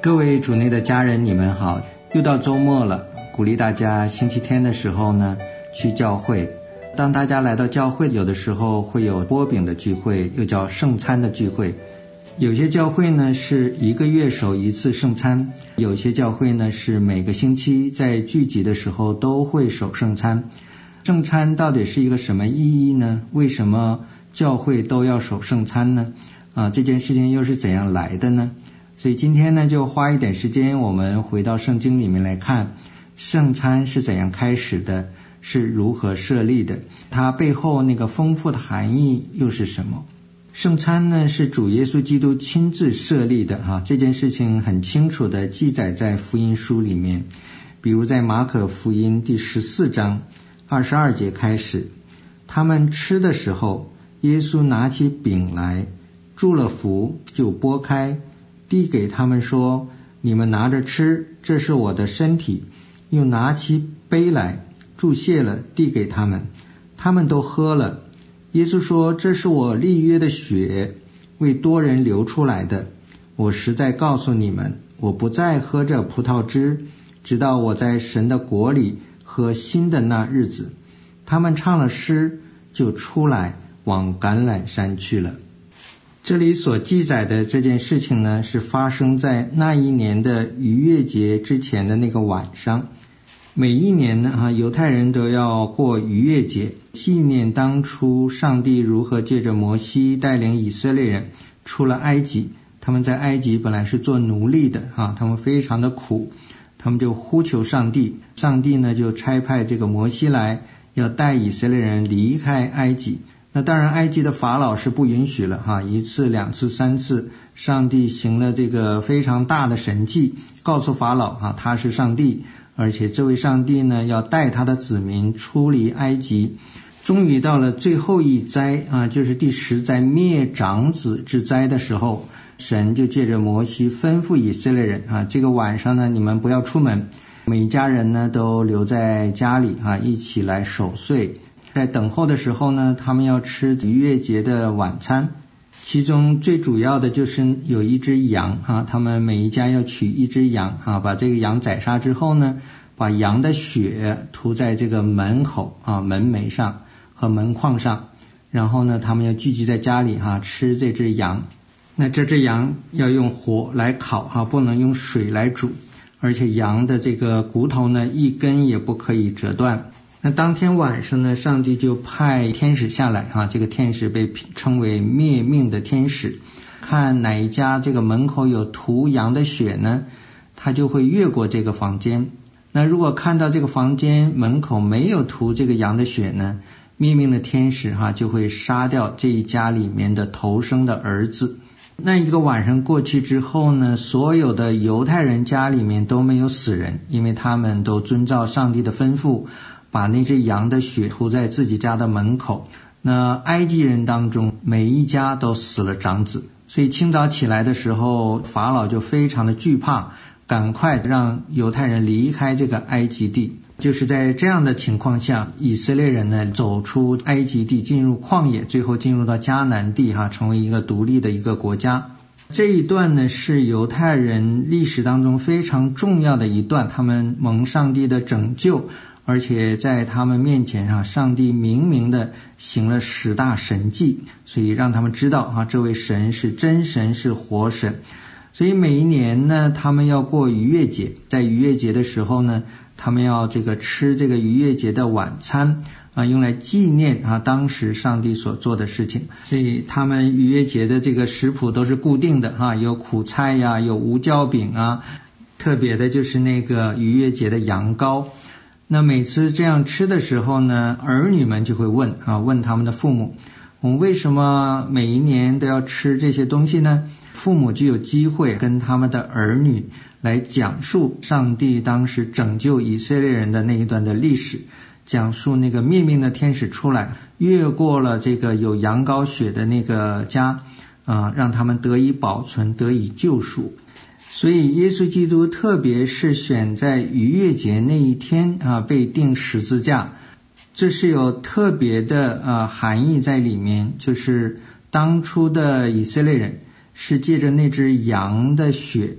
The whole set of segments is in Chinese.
各位主内的家人，你们好，又到周末了，鼓励大家星期天的时候呢去教会。当大家来到教会，有的时候会有擘饼的聚会，又叫圣餐的聚会。有些教会呢是1个月守一次圣餐，有些教会呢是每个星期在聚集的时候都会守圣餐。圣餐到底是一个什么意义呢？为什么教会都要守圣餐呢？这件事情又是怎样来的呢？所以今天呢就花一点时间，我们回到圣经里面来看圣餐是怎样开始的，是如何设立的，它背后那个丰富的含义又是什么。圣餐呢是主耶稣基督亲自设立的这件事情很清楚的记载在福音书里面。比如在马可福音第14章22节开始，他们吃的时候，耶稣拿起饼来，祝了福，就拨开，递给他们说，你们拿着吃，这是我的身体。又拿起杯来，祝谢了，递给他们，他们都喝了。耶稣说，这是我立约的血，为多人流出来的。我实在告诉你们，我不再喝这葡萄汁，直到我在神的国里喝新的那日子。他们唱了诗，就出来往橄榄山去了。这里所记载的这件事情呢，是发生在那一年的逾越节之前的那个晚上。每一年呢，犹太人都要过逾越节，纪念当初上帝如何借着摩西带领以色列人出了埃及。他们在埃及本来是做奴隶的他们非常的苦，他们就呼求上帝，上帝呢就差派这个摩西来，要带以色列人离开埃及。那当然埃及的法老是不允许了1次2次3次，上帝行了这个非常大的神迹，告诉法老他是上帝，而且这位上帝呢要带他的子民出离埃及。终于到了最后一灾就是第10灾灭长子之灾的时候，神就借着摩西吩咐以色列人这个晚上呢你们不要出门，每一家人呢都留在家里一起来守岁。在等候的时候呢，他们要吃逾越节的晚餐，其中最主要的就是有一只羊他们每一家要取一只羊把这个羊宰杀之后呢，把羊的血涂在这个门口门楣上和门框上，然后呢他们要聚集在家里吃这只羊。那这只羊要用火来烤不能用水来煮，而且羊的这个骨头呢一根也不可以折断。那当天晚上呢，上帝就派天使下来这个天使被称为灭命的天使，看哪一家这个门口有涂羊的血呢，他就会越过这个房间。那如果看到这个房间门口没有涂这个羊的血呢，灭命的天使就会杀掉这一家里面的头生的儿子。那一个晚上过去之后呢，所有的犹太人家里面都没有死人，因为他们都遵照上帝的吩咐，把那只羊的血涂在自己家的门口。那埃及人当中每一家都死了长子，所以清早起来的时候，法老就非常的惧怕，赶快让犹太人离开这个埃及地。就是在这样的情况下，以色列人呢走出埃及地，进入旷野，最后进入到迦南地成为一个独立的一个国家。这一段呢是犹太人历史当中非常重要的一段，他们蒙上帝的拯救，而且在他们面前上帝明明的行了10大神迹，所以让他们知道这位神是真神，是活神。所以每一年呢他们要过逾越节，在逾越节的时候呢，他们要吃这个逾越节的晚餐用来纪念当时上帝所做的事情。所以他们逾越节的这个食谱都是固定的有苦菜有无酵饼特别的就是那个逾越节的羊羔。那每次这样吃的时候呢，儿女们就会问他们的父母，我们为什么每一年都要吃这些东西呢？父母就有机会跟他们的儿女来讲述上帝当时拯救以色列人的那一段的历史，讲述那个灭命的天使出来，越过了这个有羊羔血的那个家让他们得以保存，得以救赎。所以耶稣基督特别是选在逾越节那一天被钉十字架，这是有特别的含义在里面，就是当初的以色列人是借着那只羊的血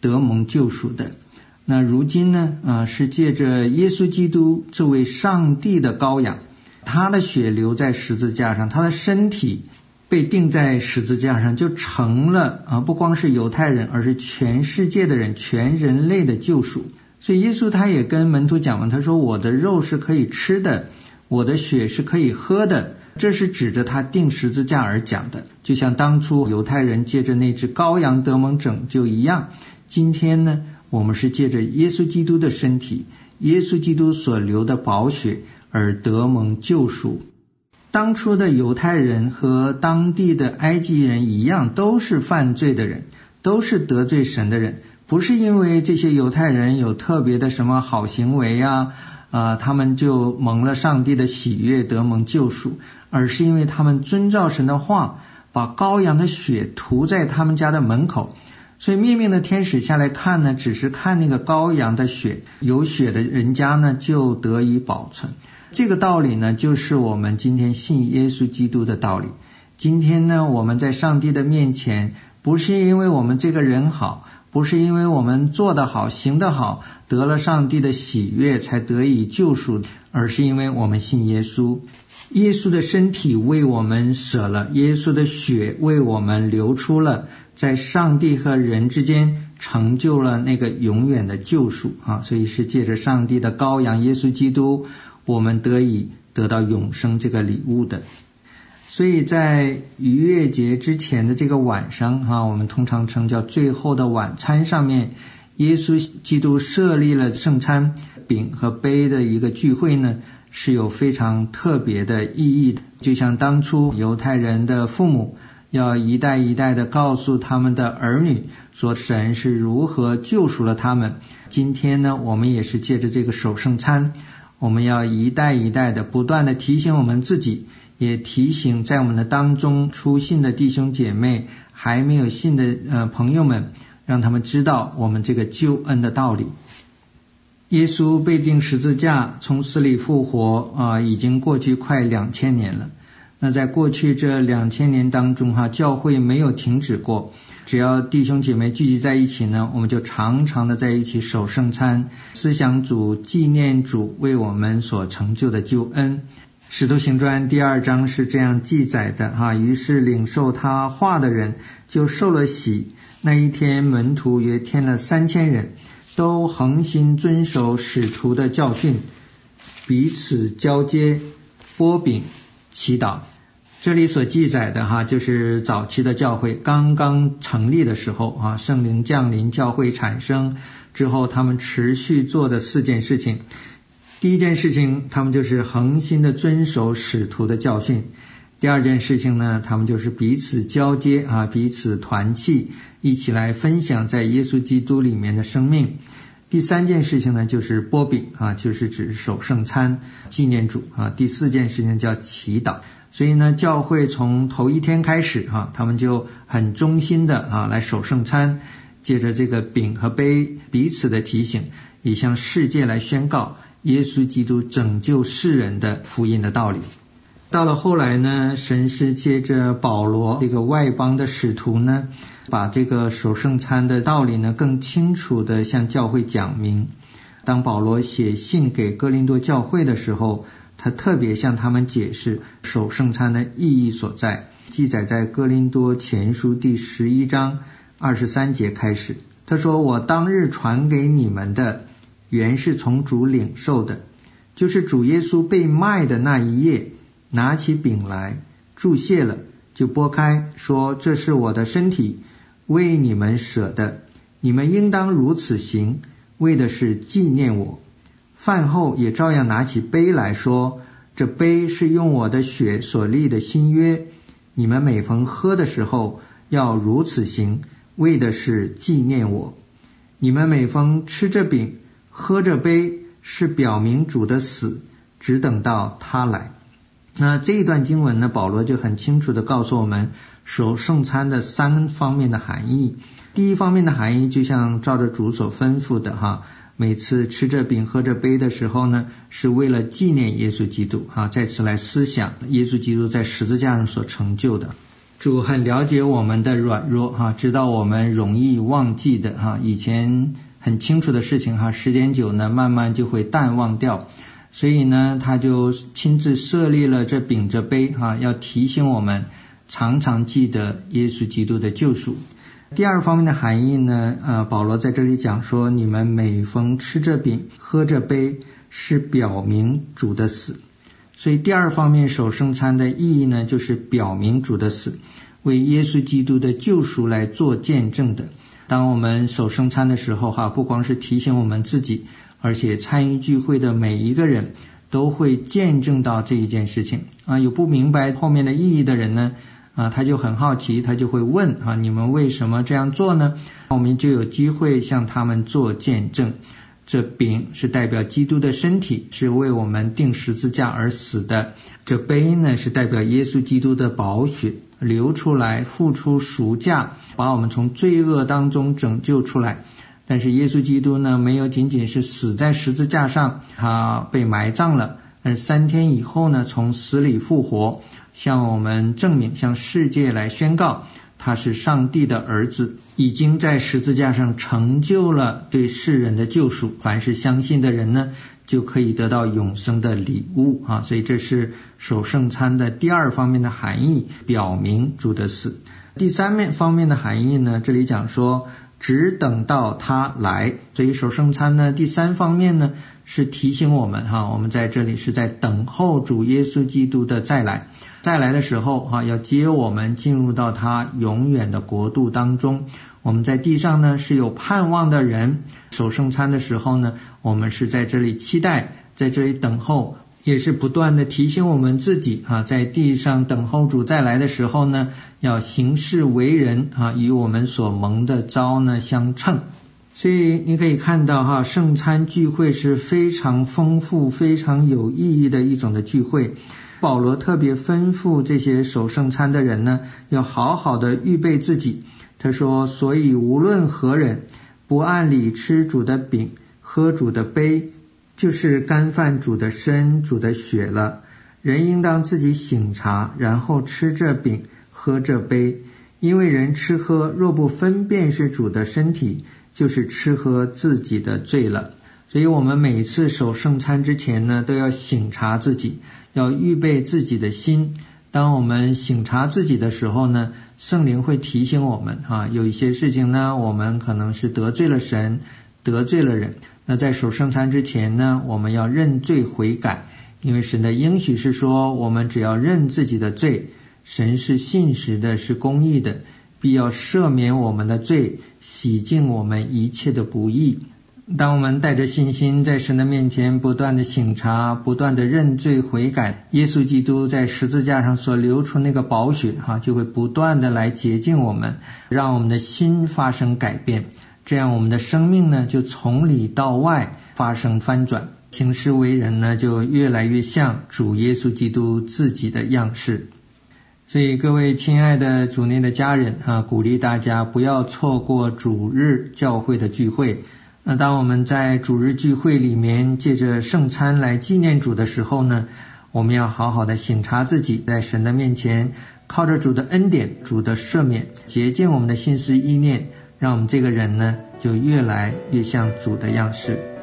得蒙救赎的。那如今呢是借着耶稣基督这位上帝的羔羊，他的血流在十字架上，他的身体被钉在十字架上，就成了不光是犹太人，而是全世界的人，全人类的救赎。所以耶稣他也跟门徒讲了，他说我的肉是可以吃的，我的血是可以喝的，这是指着他钉十字架而讲的。就像当初犹太人借着那只羔羊得蒙拯救一样，今天呢我们是借着耶稣基督的身体，耶稣基督所流的宝血而得蒙救赎。当初的犹太人和当地的埃及人一样，都是犯罪的人，都是得罪神的人，不是因为这些犹太人有特别的什么好行为他们就蒙了上帝的喜悦，得蒙救赎，而是因为他们遵照神的话，把羔羊的血涂在他们家的门口。所以灭命的天使下来看呢，只是看那个羔羊的血，有血的人家呢就得以保存。这个道理呢，就是我们今天信耶稣基督的道理。今天呢，我们在上帝的面前，不是因为我们这个人好，不是因为我们做得好，行得好，得了上帝的喜悦才得以救赎，而是因为我们信耶稣。耶稣的身体为我们舍了，耶稣的血为我们流出了，在上帝和人之间成就了那个永远的救赎所以是借着上帝的羔羊耶稣基督，我们得以得到永生这个礼物的。所以在逾越节之前的这个晚上我们通常称叫最后的晚餐上面，耶稣基督设立了圣餐饼和杯的一个聚会呢，是有非常特别的意义的。就像当初犹太人的父母要一代一代的告诉他们的儿女说神是如何救赎了他们，今天呢我们也是借着这个守圣餐，我们要一代一代的不断的提醒我们自己，也提醒在我们的当中初信的弟兄姐妹，还没有信的朋友们，让他们知道我们这个救恩的道理。耶稣被钉十字架，从死里复活已经过去快2000年了。那在过去这2000年当中教会没有停止过，只要弟兄姐妹聚集在一起呢，我们就常常的在一起守圣餐，思想主，纪念主为我们所成就的救恩。使徒行传第2章是这样记载的于是领受他话的人就受了洗，那一天门徒约添了3000人，都恒心遵守使徒的教训，彼此交接，擘饼，祈祷。这里所记载的就是早期的教会刚刚成立的时候圣灵降临，教会产生之后，他们持续做的4件事情。第一件事情，他们就是恒心的遵守使徒的教训。第二件事情呢，他们就是彼此交接彼此团契，一起来分享在耶稣基督里面的生命。第三件事情呢，就是擘饼就是指守圣餐，纪念主第四件事情叫祈祷。所以呢，教会从头一天开始他们就很忠心的来守圣餐，借着这个饼和杯彼此的提醒，也向世界来宣告耶稣基督拯救世人的福音的道理。到了后来呢，神是借着保罗这个外邦的使徒呢，把这个守圣餐的道理呢更清楚的向教会讲明。当保罗写信给哥林多教会的时候，他特别向他们解释守圣餐的意义所在，记载在哥林多前书第11章23节开始。他说，我当日传给你们的原是从主领受的，就是主耶稣被卖的那一夜，拿起饼来，祝谢了，就拨开，说，这是我的身体，为你们舍的，你们应当如此行，为的是纪念我。饭后也照样拿起杯来说，这杯是用我的血所立的新约，你们每逢喝的时候要如此行，为的是纪念我。你们每逢吃这饼喝这杯，是表明主的死，只等到他来。那这一段经文呢，保罗就很清楚地告诉我们守圣餐的3方面的含义。第一方面的含义，就像照着主所吩咐的每次吃这饼喝这杯的时候呢，是为了纪念耶稣基督再次来思想耶稣基督在十字架上所成就的。 主很了解我们的软弱知道我们容易忘记的以前很清楚的事情时间久呢慢慢就会淡忘掉，所以呢他就亲自设立了这饼这杯要提醒我们常常记得耶稣基督的救赎。第二方面的含义呢保罗在这里讲说，你们每逢吃这饼喝这杯是表明主的死。所以第二方面守圣餐的意义呢，就是表明主的死，为耶稣基督的救赎来做见证的。当我们守圣餐的时候不光是提醒我们自己，而且参与聚会的每一个人都会见证到这一件事情有不明白后面的意义的人呢他就很好奇，他就会问你们为什么这样做呢？我们就有机会向他们做见证。这饼是代表基督的身体，是为我们钉十字架而死的。这杯呢是代表耶稣基督的宝血流出来，付出赎价，把我们从罪恶当中拯救出来。但是耶稣基督呢没有仅仅是死在十字架上，他被埋葬了，而3天以后呢从死里复活，向我们证明，向世界来宣告他是上帝的儿子，已经在十字架上成就了对世人的救赎。凡是相信的人呢就可以得到永生的礼物所以这是守圣餐的第二方面的含义，表明主的死。第三方面的含义呢，这里讲说只等到他来。所以守圣餐呢第三方面呢是提醒我们我们在这里是在等候主耶稣基督的再来。再来的时候要接我们进入到他永远的国度当中。我们在地上呢是有盼望的人，守圣餐的时候呢我们是在这里期待，在这里等候，也是不断的提醒我们自己在地上等候主再来的时候呢要行事为人与我们所蒙的召呢相称。所以你可以看到圣餐聚会是非常丰富非常有意义的一种的聚会。保罗特别吩咐这些守圣餐的人呢要好好的预备自己。他说，所以无论何人不按理吃主的饼喝主的杯，就是干犯主的身主的血了。人应当自己省察，然后吃这饼喝这杯。因为人吃喝若不分辨是主的身体，就是吃喝自己的罪了。所以我们每次守圣餐之前呢都要省察自己，要预备自己的心。当我们省察自己的时候呢，圣灵会提醒我们有一些事情呢我们可能是得罪了神，得罪了人。那在守圣餐之前呢我们要认罪悔改，因为神的应许是说，我们只要认自己的罪，神是信实的，是公义的，必要赦免我们的罪，洗净我们一切的不义。当我们带着信心在神的面前不断的省察，不断的认罪悔改，耶稣基督在十字架上所流出那个宝血就会不断的来洁净我们，让我们的心发生改变。这样我们的生命呢就从里到外发生翻转，行事为人呢就越来越像主耶稣基督自己的样式。所以各位亲爱的主内的家人鼓励大家不要错过主日教会的聚会。那当我们在主日聚会里面借着圣餐来纪念主的时候呢，我们要好好的省察自己，在神的面前靠着主的恩典，主的赦免，洁净我们的心思意念，让我们这个人呢就越来越像主的样式。